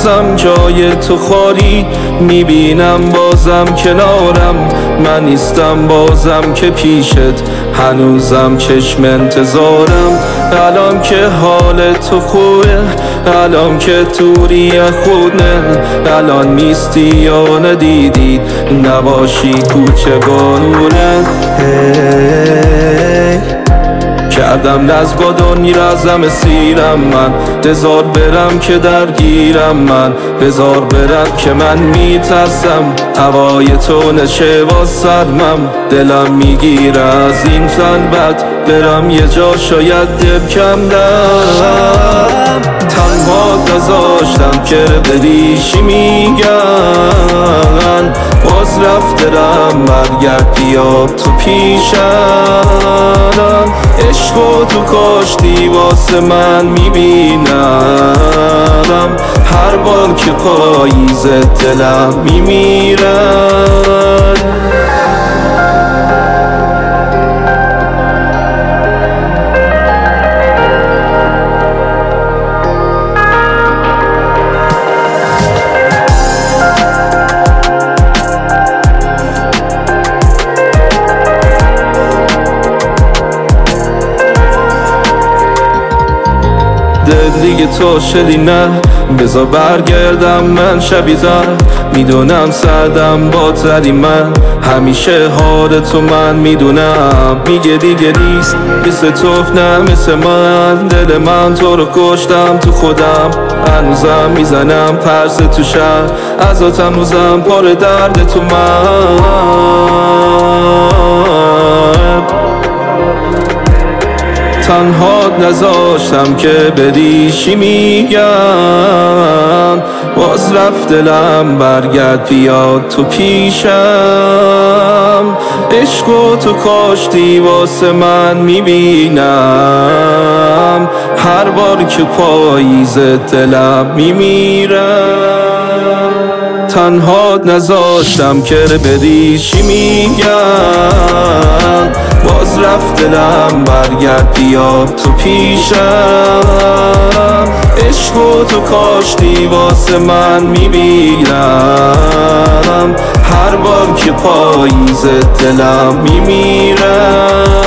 هنوزم جای تو خالی، میبینم بازم کنارم، من نیستم بازم که پیشت، هنوزم چشم انتظارم. الان که حال تو خوبه، الان که توری خونه، الان نیستی یا ندیدی، نباشی کوچه بانونه. کردم نز با میرزم سیرم، من بذار برم که درگیرم، من بذار برم که من میترسم، هوای تو نشه با سرمم، دلم میگیره از این خلوت، برم یه جا شاید دل کم دم. تنها نذاشتم که بریشی میگن، باز رفتم برگرد بیا تو پیشم، عشقو تو کاشتی واسه من میبینم، هر بار که پاییز دلم میمیرم. دیگه تو شدی نه، بذار برگردم من شبیزر، میدونم سردم با تری، من همیشه حال تو من میدونم، میگه دیگه نیست مثل تو نه مثل من، دل من تو رو کشتم تو خودم، هنوزم میزنم پرس تو شهر، ازات هنوزم پر درد تو من. تنها نذاشتم که بریشی میگن، باز رفت دلم برگرد بیاد تو پیشم، عشقو تو کاشتی واسه من میبینم، هر بار که پاییز دلم میمیرم. تنها نذاشتم که بریشی میگن، باز رفت دلم برگرد بیا تو پیشم، عشقو تو کاشتی واسه من میبینم، هر بار که پاییز دلم میمیرم.